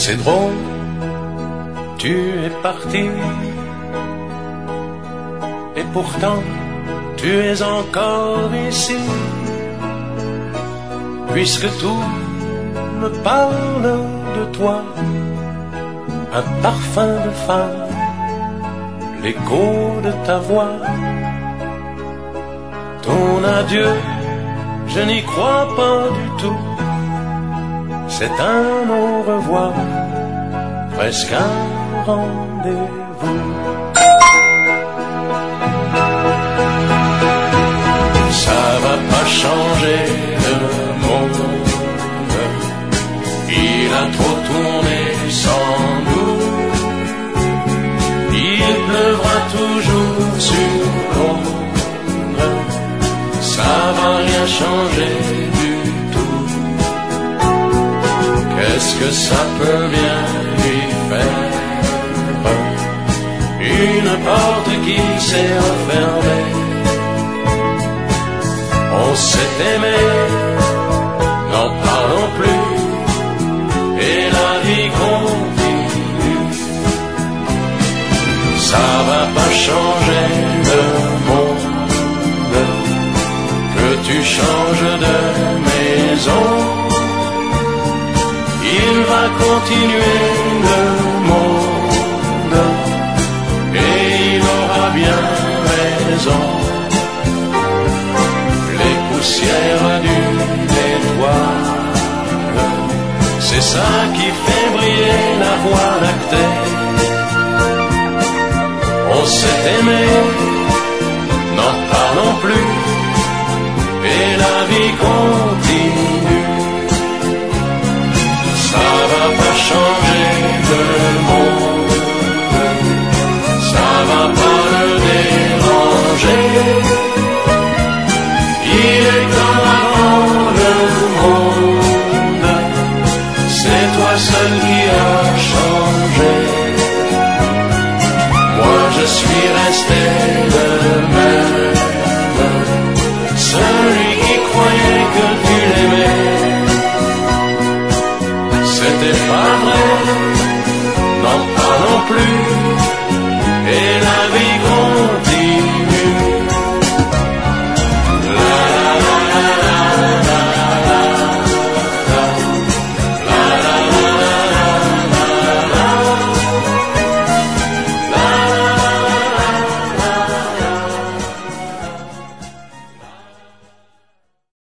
C'est drôle, tu es parti, et pourtant tu es encore ici, puisque tout me parle de toi, un parfum de femme, l'écho de ta voix. Ton adieu, je n'y crois pas du tout, c'est un au revoir, presque un rendez-vous. Ça va pas changer le monde, il a trop tourné sans nous, il pleuvra toujours sur Londres, ça va rien changer du tout. Qu'est-ce que ça peut bien lui faire? Une porte qui s'est refermée. On s'est aimé, n'en parlons plus, et la vie continue. Ça va pas changer le monde, que tu changes de maison. Il va continuer le monde, et il aura bien raison. Les poussières d'une étoile, c'est ça qui fait briller la voie lactée. On s'est aimé, n'en parlons plus, et la vie continue. Ça va pas changer le monde, ça va pas le déranger. Il est comme avant le monde, c'est toi seul qui as changé. Moi je suis resté le même, celui qui croyait que tu l'aimais. C'était pas vrai, n'en parlons plus.